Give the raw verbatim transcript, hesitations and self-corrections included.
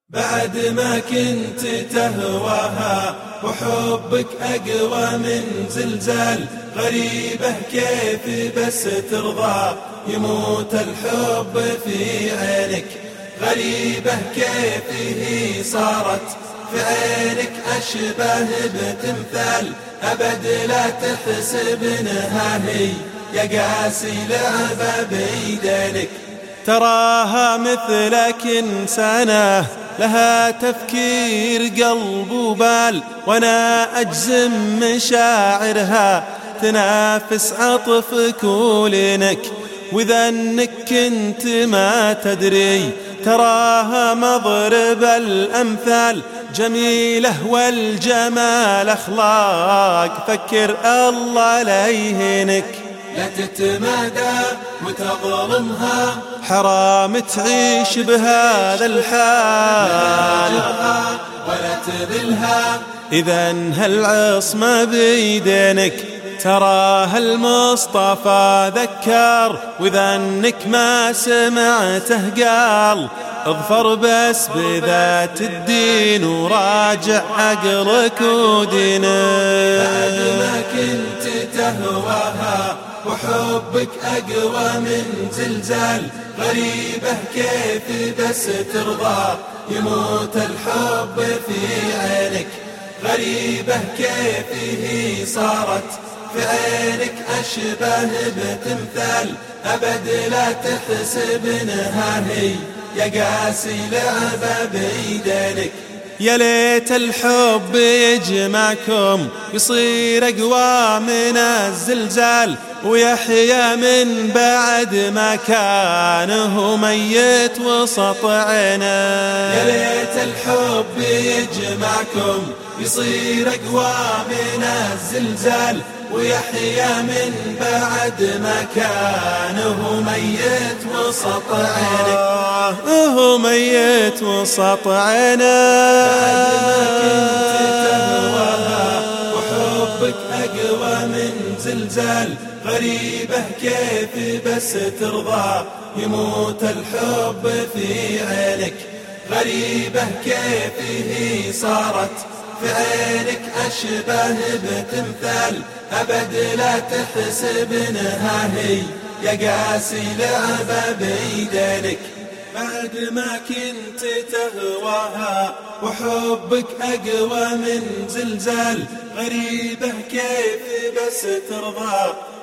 بعد ما كنت تهواها وحبك أقوى من زلزال، غريبة كيف بس ترضى يموت الحب في عينك، غريبة كيف هي صارت في عينك أشبه بتمثال، أبد لا تحسب انها هي يا قاسي لعبة بيدينك. تراها مثلك إنسانة لها تفكير قلب وبال، وانا اجزم مشاعرها تنافس عطفك ولينك، واذا انك كنت ما تدري تراها مضرب الامثال، جميلة والجمال اخلاق فكر الله لا يهينك. لا تتمادى وتظلمها، حرام تعيش بهذا الحال، ولا تذلها إذا هالعصمة بيدينك. تراها المصطفى ذكر وإذا انك ما سمعته قال، اظفر بس بذات الدين وراجع عقلك ودينك. بعد ما كنت تهواها وحبك أقوى من زلزال، غريبة كيف بس ترضى يموت الحب في عينك، غريبة كيف هي صارت في عينك أشبه بتمثال، أبد لا تحسب انها هي يا قاسي لعبة بيدينك. يا ليت الحب يجمعكم يصير أقوى من الزلزال، ويحيا من بعد ما كانه ميت وسط عينه. يا ليت الحب يجمعكم يصير أقوى من الزلزال، ويحيا من بعد ما كانه ميت وسط عينه. هو ميت وسط عينه. بعد ما كنت تهواها وحبك أقوى من زلزال، غريبة كيف بس ترضى يموت الحب في عينك، غريبة كيف هي صارت في عينك أشبه بتمثال، أبد لا تحسب انها هي يا قاسي لعبة بيدينك. بعد ما كنت تهواها وحبك أقوى من زلزال، غريبة كيف بس ترضى